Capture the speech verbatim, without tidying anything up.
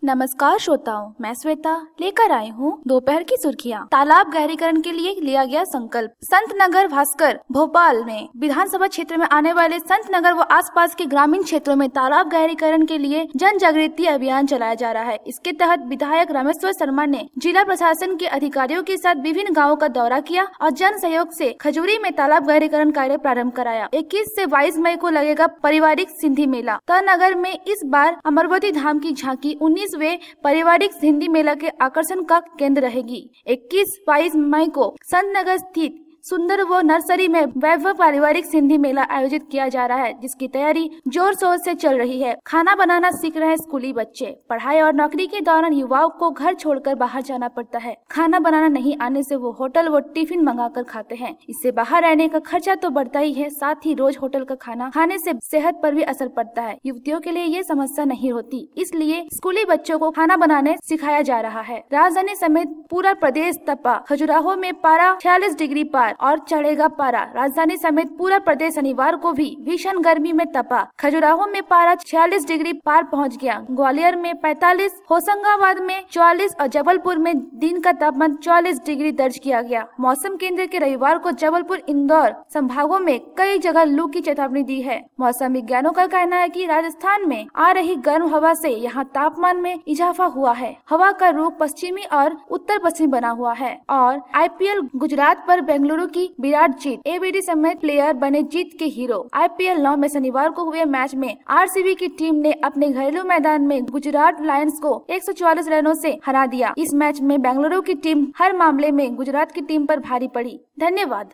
नमस्कार श्रोताओं, मैं श्वेता लेकर आई हूँ दोपहर की सुर्खियाँ। तालाब गहरीकरण के लिए लिया गया संकल्प। संत नगर भास्कर भोपाल में विधानसभा क्षेत्र में आने वाले संत नगर व आसपास के ग्रामीण क्षेत्रों में तालाब गहरीकरण के लिए जन जागृति अभियान चलाया जा रहा है। इसके तहत विधायक रामेश्वर शर्मा ने जिला प्रशासन के अधिकारियों के साथ विभिन्न गाँवों का दौरा किया और जन सहयोग से खजूरी में तालाब गहरीकरण कार्य प्रारंभ कराया। इक्कीस से बाईस मई को लगेगा पारिवारिक सिंधी मेला। तनगर में इस बार अमरवती धाम की झांकी उन्नीस वे पारिवारिक हिंदी मेला के आकर्षण का केंद्र रहेगी। इक्कीस बाईस मई को संत नगर स्थित सुंदर वो नर्सरी में वैभव पारिवारिक सिंधी मेला आयोजित किया जा रहा है, जिसकी तैयारी जोर शोर से चल रही है। खाना बनाना सीख रहे स्कूली बच्चे। पढ़ाई और नौकरी के दौरान युवाओं को घर छोड़कर बाहर जाना पड़ता है। खाना बनाना नहीं आने से वो होटल व टिफिन मंगाकर खाते हैं। इससे बाहर रहने का खर्चा तो बढ़ता ही है, साथ ही रोज होटल का खाना खाने से सेहत पर भी असर पड़ता है। युवतियों के लिए ये समस्या नहीं होती, इसलिए स्कूली बच्चों को खाना बनाने सिखाया जा रहा है। राजधानी समेत पूरा प्रदेश तपा। खजुराहो में पारा छियालीस डिग्री पार और चढ़ेगा पारा। राजधानी समेत पूरा प्रदेश शनिवार को भी भीषण गर्मी में तपा। खजुराहो में पारा छियालीस डिग्री पार पहुंच गया। ग्वालियर में पैंतालीस, होशंगाबाद में चौवालीस और जबलपुर में दिन का तापमान चौवालीस डिग्री दर्ज किया गया। मौसम केंद्र के रविवार को जबलपुर, इंदौर संभागों में कई जगह लू की चेतावनी दी है। मौसम विज्ञानों का कहना है कि राजस्थान में आ रही गर्म हवा से यहाँ तापमान में इजाफा हुआ है। हवा का रुख पश्चिमी और उत्तर पश्चिमी बना हुआ है और आईपीएल गुजरात पर बेंगलुरु की विराट जीत। एबीडी समेत प्लेयर बने जीत के हीरो। आईपीएल नौ में शनिवार को हुए मैच में आरसीबी की टीम ने अपने घरेलू मैदान में गुजरात लायंस को एक सौ चौवालीस रनों से हरा दिया। इस मैच में बेंगलुरु की टीम हर मामले में गुजरात की टीम पर भारी पड़ी। धन्यवाद।